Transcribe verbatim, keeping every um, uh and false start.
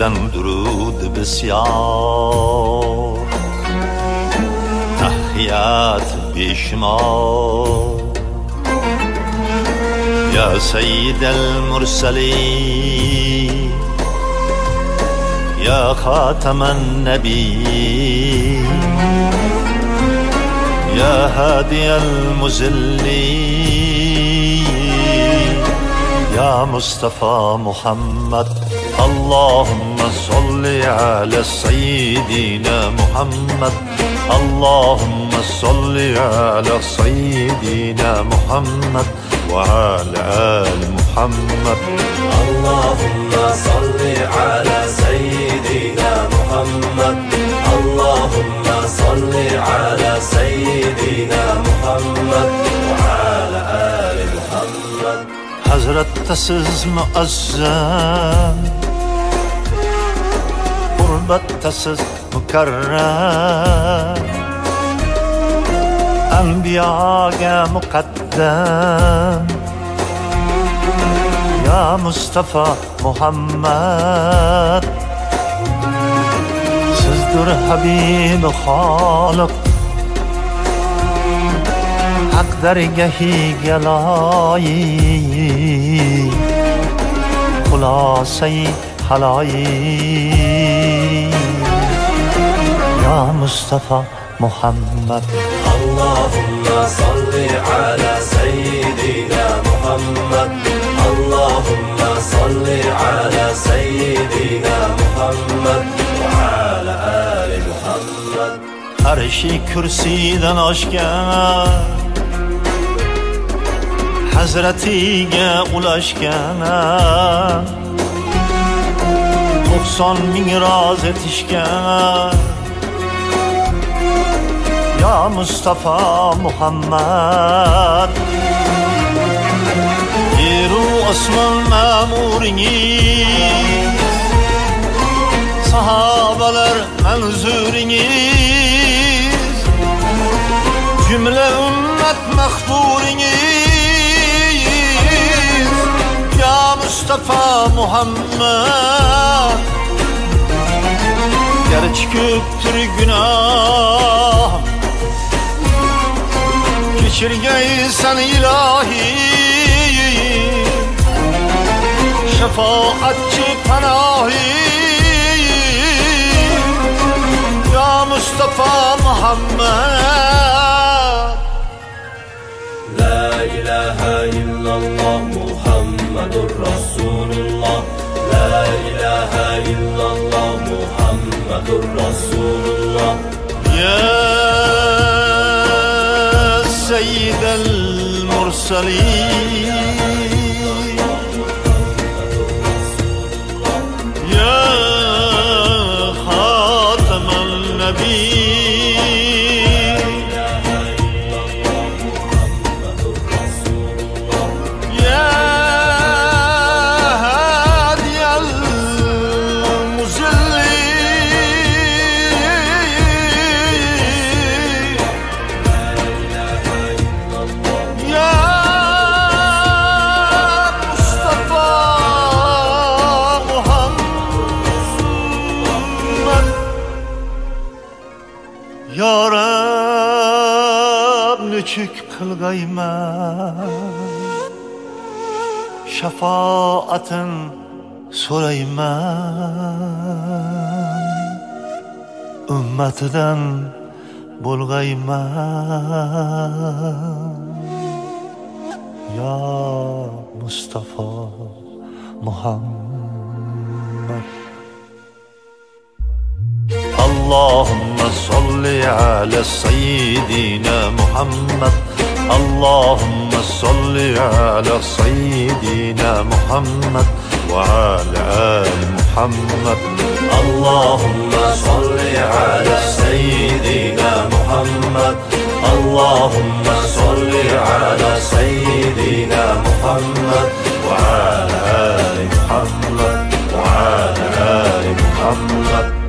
گفتن درود بسیار، تحیات بیشمار. یا سید المرسلین یا خاتم النبی یا هادی المذلین یا مصطفى محمد. اللهم صل على سيدنا محمد. اللهم صل على سيدنا محمد وعلى آل محمد. اللهم صل على سيدنا محمد. اللهم صل على سيدنا محمد وعلى آل محمد. حضرت siz muazzam, qurbatda siz mukarram, anbiyoga muqaddam. Ya Mustafa Muhammad, sizdir Habib Xoliq, haq dargahiga loyiq, xulosai haloyiq. Ya Mustafa Muhammad. اللهم صل على سيدنا محمد. اللهم صل على سيدنا محمد وعلى آل محمد. Arşi kürsiden oshgan, Hazratiga ulashgan, to'qson ming roz etishgan. Ya Mustafa Muhammad, yeru osmon ma'muringiz, sahobalar manzuringiz, cümle ümmet mahburingiz. Ya Mustafa Muhammad, gerçi köptür günah, geçirgeysen ilahi, şefaatçi panahi. Ya Mustafa Muhammad. La ilahe illallah Muhammedur Resulullah. La ilahe illallah Muhammedur Resulullah. Ya سيد المرسلين يا خاتم النبيين يا هادي المذلين Ya Rab nechuk qilgayman, shafaatin so'rayman, ummatidan bo'lgayman. Ya Mustafa Muhammad. اللهم صل على سيدنا محمد. اللهم صل على سيدنا محمد وعلى آل محمد. اللهم صل على سيدنا محمد. اللهم صل على سيدنا محمد وعلى آل محمد وعلى آل محمد.